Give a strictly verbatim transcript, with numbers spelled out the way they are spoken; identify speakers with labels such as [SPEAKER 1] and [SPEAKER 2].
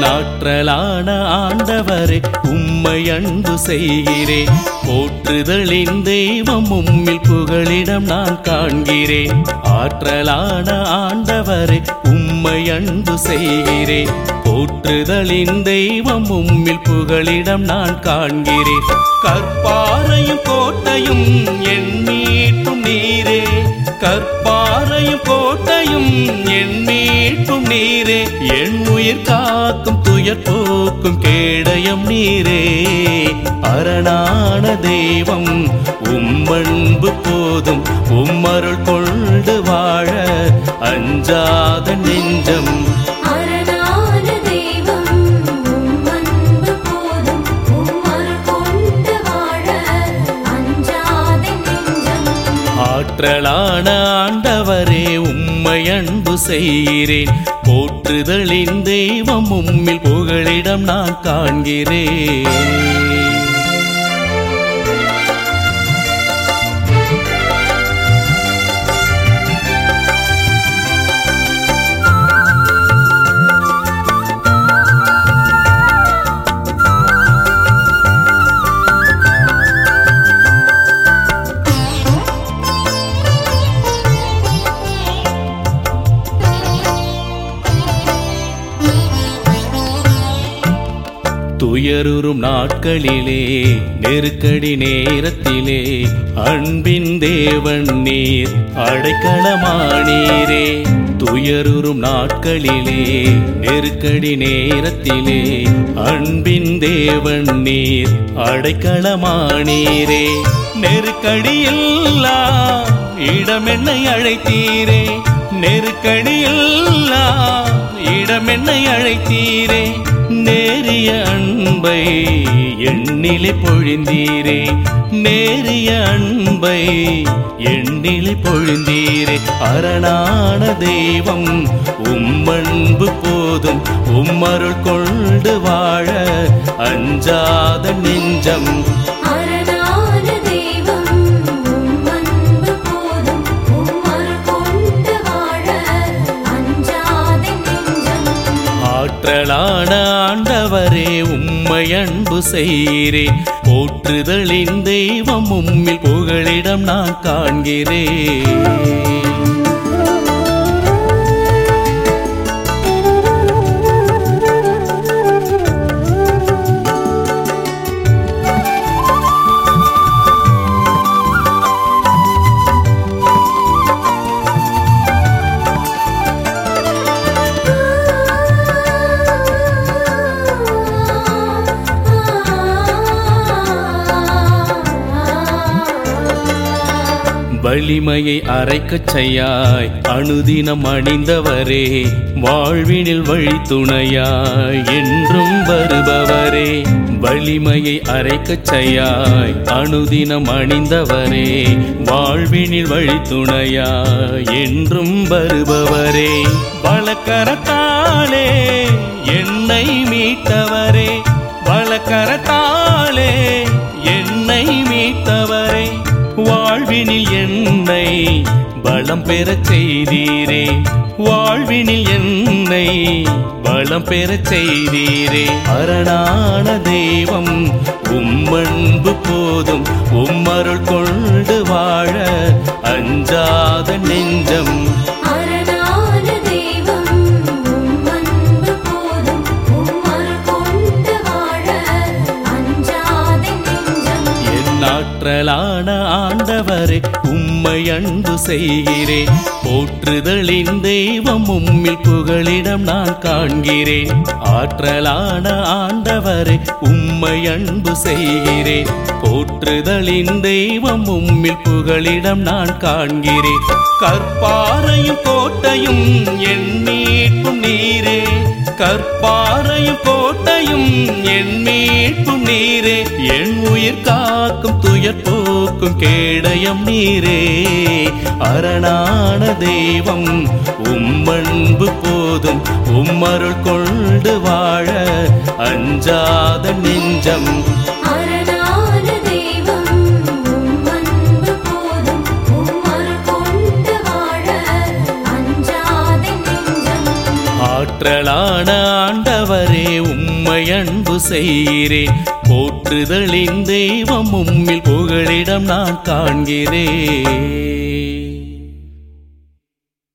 [SPEAKER 1] ஆற்றலான ஆண்டவரே உம்மை அன்பு செய்கிறேன். போற்றுதலின் தெய்வம் உம்மில் புகழிடம் நான் காண்கிறேன். ஆற்றலான ஆண்டவரே உம்மை அன்பு செய்கிறேன். போற்றுதலின் தெய்வம் உம்மில் புகழிடம் நான் காண்கிறேன். கற்பாரையும் கோட்டையும் என் மீட்பும் நீரே. கற்பாரையும் கோட்டையும் என் மீட்பும் நீரே. என் உயிர் காக்கும் துயர் போக்கும் கேடயம் நீரே. அரணான தெய்வம் உம்மன்பு போதும். உம்மருள் கொண்டு வாழ அஞ்சாத நெஞ்சம். ஆற்றலான ஆண்டவரே உம்மை அன்பு செய்கிறேன். போற்றுதலின் தெய்வம் உம்மில் புகழிடம் நான் காண்கிறேன். துயருறும் நாட்களிலே நெருக்கடி நேரத்திலே அன்பின் தேவன் நீர் அடைக்கலமானீரே. துயருறும் நாட்களிலே நெருக்கடி நேரத்திலே அன்பின் தேவன் நீர் அடைக்கலமானீரே. நெருக்கடியில்லா இடமென்னை அழைத்தீரே. நெருக்கடியில்லா இடமென்னை அழைத்தீரே. நேரிய அன்பை எண்ணிலே பொழிந்தீரே. நேரிய அன்பை எண்ணிலே பொழிந்தீரே. அரணான தெய்வம் உம்மன்பு போதும். உம்மருள் கொண்டு வாழ அஞ்சாத நெஞ்சம். ஆற்றலான ஆண்டவரே உம்மை அன்பு செய்கிறேன். போற்றுதலின் தெய்வம் உம்மில் புகழிடம் நான் காண்கிறேன். வலிமையை அரைக்கச் செய்யாய் அனுதினம் அணிந்தவரே. வாழ்வினில் வழித்துணையாய் என்றும் வருபவரே. வலிமையை அரைக்கச் செய்யாய் அனுதினம் அணிந்தவரே. வாழ்வினில் வழித்துணையாய் என்றும் வருபவரே. வலக்கரத்தாலே என்னை மீட்டவரே. வலக்கரத்தாலே என்னை மீட்டவரே. வாழ்வினில் என்னை பலம் பெறச் செய்தீரே. வாழ்வினில் என்னை பலம் பெறச் செய்தீரே. அரணான தெய்வம் உம்மன்பு போதும். உம்மருள் கொண்டு வாழ அஞ்சாத நெஞ்சம். ஆற்றலான ஆண்டவரே உம்மை அன்பு செய்கிறேன். போற்றுதலின் தெய்வம் உம்மில் புகழிடம் நான் காண்கிறேன். ஆற்றலான ஆண்டவரே உம்மை அன்பு செய்கிறேன். போற்றுதலின் தெய்வம் உம்மில் புகழிடம் நான் காண்கிறேன். கற்பாரையும் கோட்டையும் என் மீட்பும் நீரே. கற்பாரையும் கோட்டையும் என் மீட்பும் நீரே. என் உயிர் காக்கும் துயர் போக்கும் கேடயம் நீரே. அரணான தெய்வம் உம்மன்பு போதும். உம்மருள் கொண்டு வாழ அஞ்சாத நெஞ்சம். ஆற்றலான ஆண்டவரே உம்மை அன்பு செய்கிறேன். போற்றுதலின் தெய்வம் உம்மில் புகழிடம் நான் காண்கிறேன்.